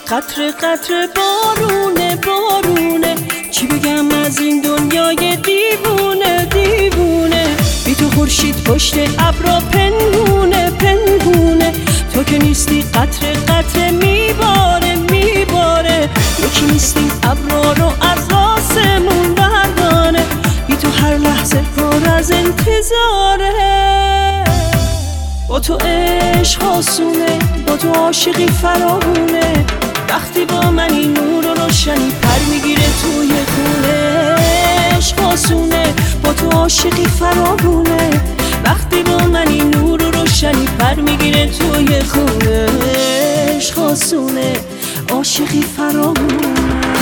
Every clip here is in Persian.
قطره قطره بارونه بارونه، چی بگم از این دنیای دیوونه دیوونه. بی تو خورشید پشت ابرا پنهونه پنهونه، تو که نیستی قطره قطره میباره میباره. یکی نیستی ابرا رو از آسمون بردانه، بی تو هر لحظه پر از انتظاره. با تو عشق آسونه، با تو عاشقی فراوونه، وقتی با منی نور و روشنی پر میگیره توی خونه. عشق آسونه، با تو عاشقی فراوونه، وقتی با منی نور و روشنی پر میگیره توی خونه. عشق آسونه، عاشقی فراوونه.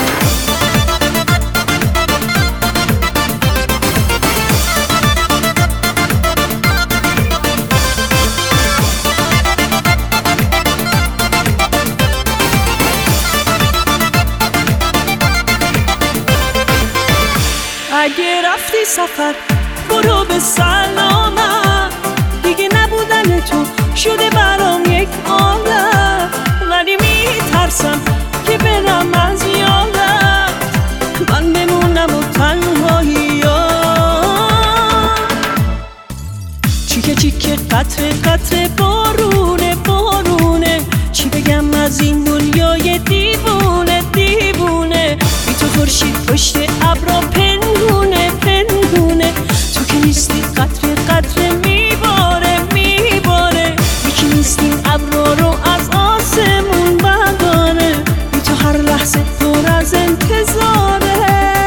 اگه رفتی سفر برو به سلامت، دیگه نبودن تو شده برام یک عالم. ولی میترسم که برم از یادت، من بمونم و تنهایی‌ها. چیکه چیکه قطره قطره بارونه بارونه، چی بگم از این دنیای دیوونه دیوونه. بی تو خورشید پشت ابرا پنهونه پنهونه، تو که نیستی قطره قطره میباره میباره. یکی نیستی ابرا رو از آسمون برداره، بی تو هر لحظه پر از انتظاره.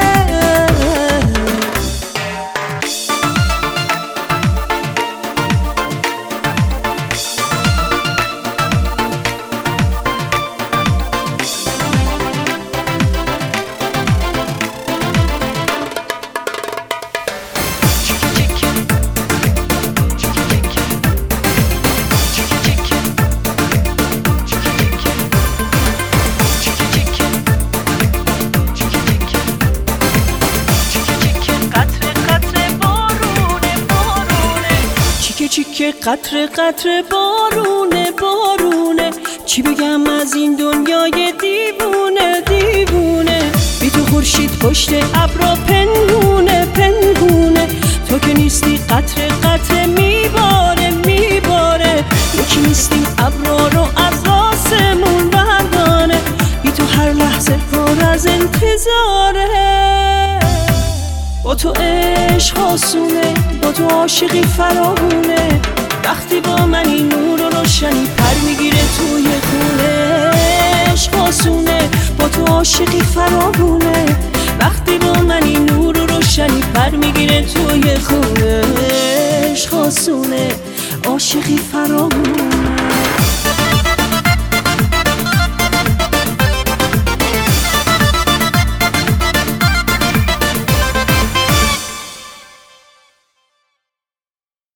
چیکه قطره قطره بارونه بارونه، چی بگم از این دنیای دیوونه دیوونه. بی تو خورشید پشت ابرا پنهونه پنهونه، تو که نیستی قطره قطره میباره میباره. یکی نیستی ابرا رو از آسمون بردانه، بی تو هر لحظه پر از انتظاره. با تو عشق آسونه، با تو عاشقی فراوونه، وقتی با منی نور و روشنی پر میگیره توی خونه. عشق آسونه، با تو عاشقی فراوونه، وقتی با منی نور و روشنی پر میگیره توی خونه. عشق آسونه، عاشقی فراوونه.